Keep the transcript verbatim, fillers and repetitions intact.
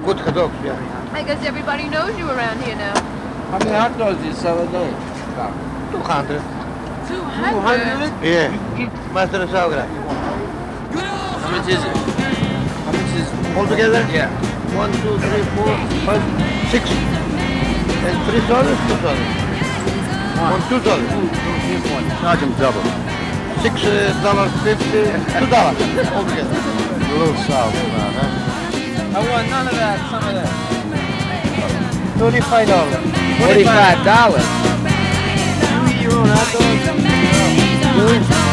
Good hot dogs, yeah. I guess everybody knows you around here now. How many hot dogs do you sell a day? two hundred. Two Two hundred? hundred? Yeah. Master of Sauerkraut. How much is it? How much is it? All together? Yeah. One, two, three, four, five, six. And three dollars, two dollars. One, two dollars. Here's one. Charge him double. Six uh, dollars fifty, two dollars all together. A little south now, huh? I want none of that, some of that. Twenty-five dollars. Forty-five dollars. You eat your own hot dogs? Really?